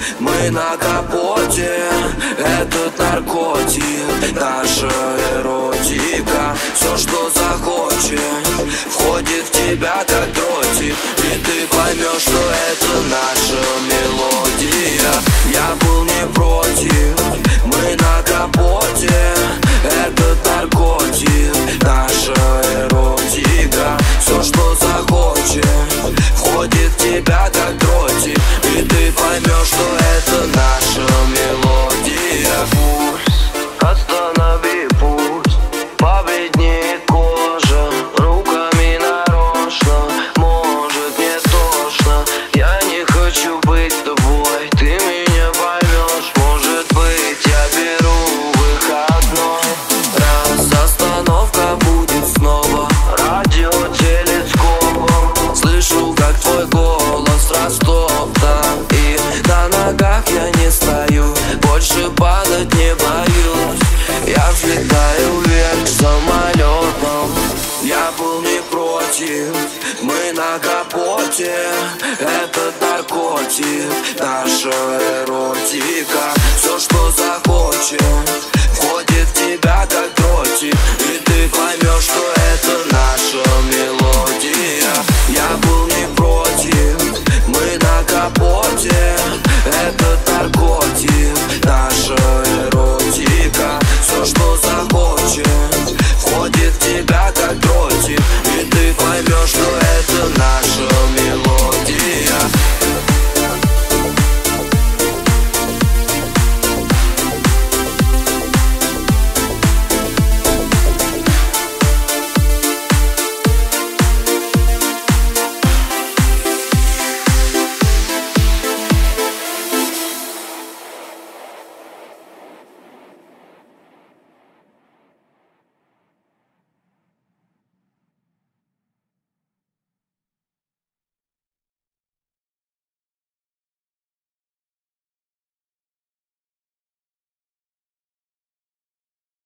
Мы на капоте, этот наркотик, наша эротика. Все, что захочет, входит в тебя как дротик, и ты поймешь, что это наша мелодия. Я был не против, мы на капоте, этот наркотик, наша эротика. Все, что захочет, входит в тебя как дротик, и ты поймешь, что это наша мелодия. Пульс, останови пульс, побледнеет кожа, руками нарочно, может мне тошно. Я не хочу быть с тобой, ты меня поймешь. Может быть, я беру выходной. Раз остановка будет снова, радиотелескопом слышу, как твой голос растоптан, и на ногах я не стою, больше падать не боюсь. Я взлетаю вверх самолетом. Я был не против, мы на капоте, этот наркотик, наша эротика.